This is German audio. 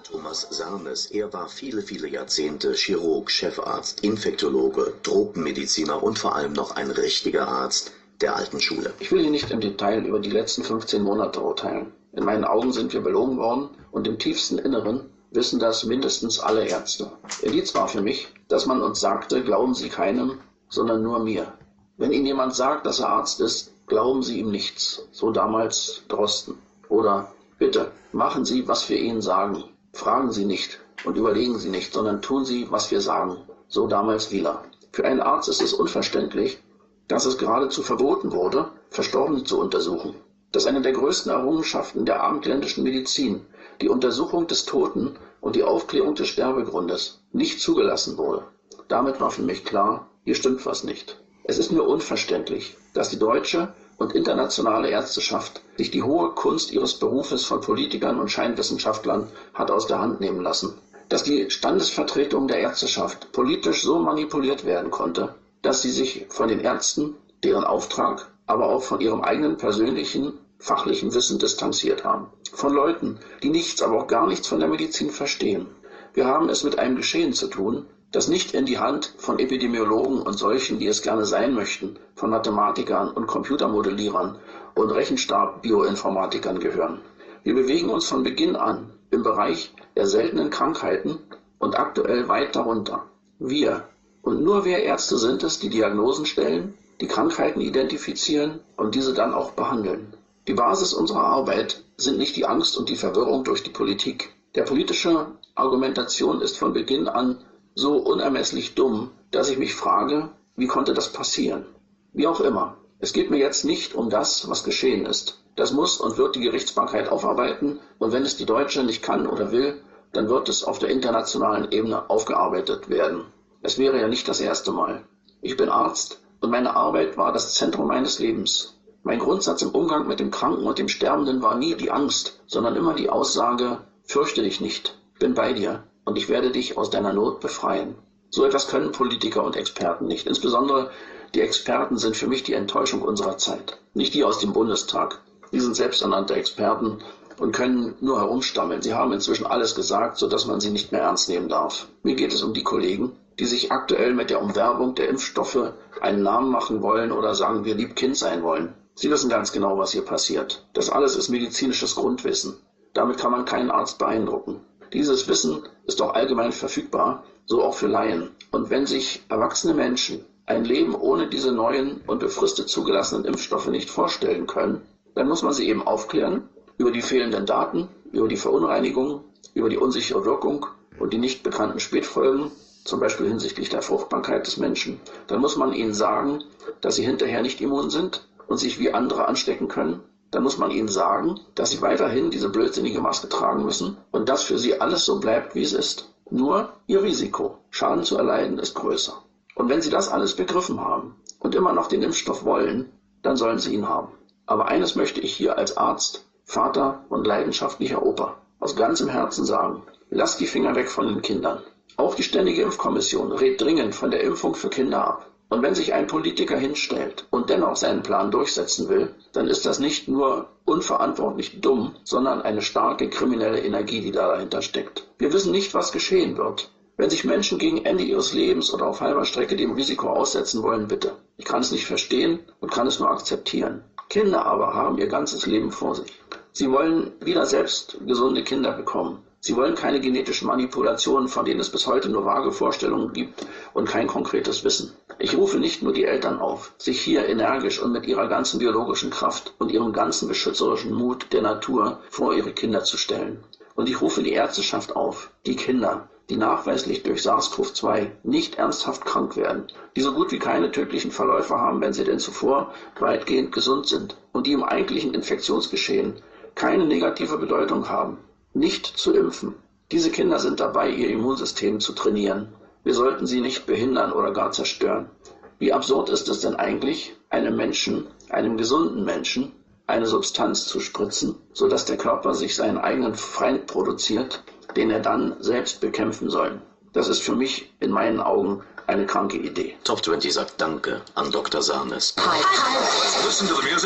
Thomas Sarnes. Er war viele Jahrzehnte Chirurg, Chefarzt, Infektologe, Tropenmediziner und vor allem noch ein richtiger Arzt der alten Schule. Ich will hier nicht im Detail über die letzten 15 Monate urteilen. In meinen Augen sind wir belogen worden und im tiefsten Inneren wissen das mindestens alle Ärzte. Indiz war für mich, dass man uns sagte, glauben Sie keinem, sondern nur mir. Wenn Ihnen jemand sagt, dass er Arzt ist, glauben Sie ihm nichts. So damals Drosten. Oder bitte, machen Sie, was wir Ihnen sagen. Fragen Sie nicht und überlegen Sie nicht, sondern tun Sie, was wir sagen. So damals Wieler. Für einen Arzt ist es unverständlich, dass es geradezu verboten wurde, Verstorbene zu untersuchen. Dass eine der größten Errungenschaften der abendländischen Medizin, die Untersuchung des Toten und die Aufklärung des Sterbegrundes, nicht zugelassen wurde. Damit war für mich klar, hier stimmt was nicht. Es ist mir unverständlich, dass die deutsche und internationale Ärzteschaft sich die hohe Kunst ihres Berufes von Politikern und Scheinwissenschaftlern hat aus der Hand nehmen lassen. Dass die Standesvertretung der Ärzteschaft politisch so manipuliert werden konnte, dass sie sich von den Ärzten, deren Auftrag, aber auch von ihrem eigenen persönlichen, fachlichen Wissen distanziert haben. Von Leuten, die nichts, aber auch gar nichts von der Medizin verstehen. Wir haben es mit einem Geschehen zu tun, das nicht in die Hand von Epidemiologen und solchen, die es gerne sein möchten, von Mathematikern und Computermodellierern und Rechenstab-Bioinformatikern gehören. Wir bewegen uns von Beginn an im Bereich der seltenen Krankheiten und aktuell weit darunter. Wir und nur wir Ärzte sind es, die Diagnosen stellen, die Krankheiten identifizieren und diese dann auch behandeln. Die Basis unserer Arbeit sind nicht die Angst und die Verwirrung durch die Politik. Der politische Argumentation ist von Beginn an so unermesslich dumm, dass ich mich frage, wie konnte das passieren? Wie auch immer. Es geht mir jetzt nicht um das, was geschehen ist. Das muss und wird die Gerichtsbarkeit aufarbeiten und wenn es die Deutsche nicht kann oder will, dann wird es auf der internationalen Ebene aufgearbeitet werden. Es wäre ja nicht das erste Mal. Ich bin Arzt und meine Arbeit war das Zentrum meines Lebens. Mein Grundsatz im Umgang mit dem Kranken und dem Sterbenden war nie die Angst, sondern immer die Aussage, fürchte dich nicht, bin bei dir. Und ich werde dich aus deiner Not befreien. So etwas können Politiker und Experten nicht. Insbesondere die Experten sind für mich die Enttäuschung unserer Zeit. Nicht die aus dem Bundestag. Die sind selbsternannte Experten und können nur herumstammeln. Sie haben inzwischen alles gesagt, sodass man sie nicht mehr ernst nehmen darf. Mir geht es um die Kollegen, die sich aktuell mit der Umwerbung der Impfstoffe einen Namen machen wollen oder sagen wir lieb Kind sein wollen. Sie wissen ganz genau, was hier passiert. Das alles ist medizinisches Grundwissen. Damit kann man keinen Arzt beeindrucken. Dieses Wissen ist auch allgemein verfügbar, so auch für Laien. Und wenn sich erwachsene Menschen ein Leben ohne diese neuen und befristet zugelassenen Impfstoffe nicht vorstellen können, dann muss man sie eben aufklären über die fehlenden Daten, über die Verunreinigung, über die unsichere Wirkung und die nicht bekannten Spätfolgen, zum Beispiel hinsichtlich der Fruchtbarkeit des Menschen. Dann muss man ihnen sagen, dass sie hinterher nicht immun sind und sich wie andere anstecken können. Dann muss man ihnen sagen, dass sie weiterhin diese blödsinnige Maske tragen müssen und dass für sie alles so bleibt, wie es ist. Nur ihr Risiko, Schaden zu erleiden, ist größer. Und wenn sie das alles begriffen haben und immer noch den Impfstoff wollen, dann sollen sie ihn haben. Aber eines möchte ich hier als Arzt, Vater und leidenschaftlicher Opa aus ganzem Herzen sagen. Lasst die Finger weg von den Kindern. Auch die Ständige Impfkommission rät dringend von der Impfung für Kinder ab. Und wenn sich ein Politiker hinstellt und dennoch seinen Plan durchsetzen will, dann ist das nicht nur unverantwortlich dumm, sondern eine starke kriminelle Energie, die da dahinter steckt. Wir wissen nicht, was geschehen wird. Wenn sich Menschen gegen Ende ihres Lebens oder auf halber Strecke dem Risiko aussetzen wollen, bitte. Ich kann es nicht verstehen und kann es nur akzeptieren. Kinder aber haben ihr ganzes Leben vor sich. Sie wollen wieder selbst gesunde Kinder bekommen. Sie wollen keine genetischen Manipulationen, von denen es bis heute nur vage Vorstellungen gibt und kein konkretes Wissen. Ich rufe nicht nur die Eltern auf, sich hier energisch und mit ihrer ganzen biologischen Kraft und ihrem ganzen beschützerischen Mut der Natur vor ihre Kinder zu stellen. Und ich rufe die Ärzteschaft auf, die Kinder, die nachweislich durch SARS-CoV-2 nicht ernsthaft krank werden, die so gut wie keine tödlichen Verläufe haben, wenn sie denn zuvor weitgehend gesund sind und die im eigentlichen Infektionsgeschehen keine negative Bedeutung haben, nicht zu impfen. Diese Kinder sind dabei, ihr Immunsystem zu trainieren. Wir sollten sie nicht behindern oder gar zerstören. Wie absurd ist es denn eigentlich, einem Menschen, einem gesunden Menschen, eine Substanz zu spritzen, sodass der Körper sich seinen eigenen Feind produziert, den er dann selbst bekämpfen soll. Das ist für mich in meinen Augen eine kranke Idee. Top 20 sagt Danke an Dr. Sarnes. Listen to the music.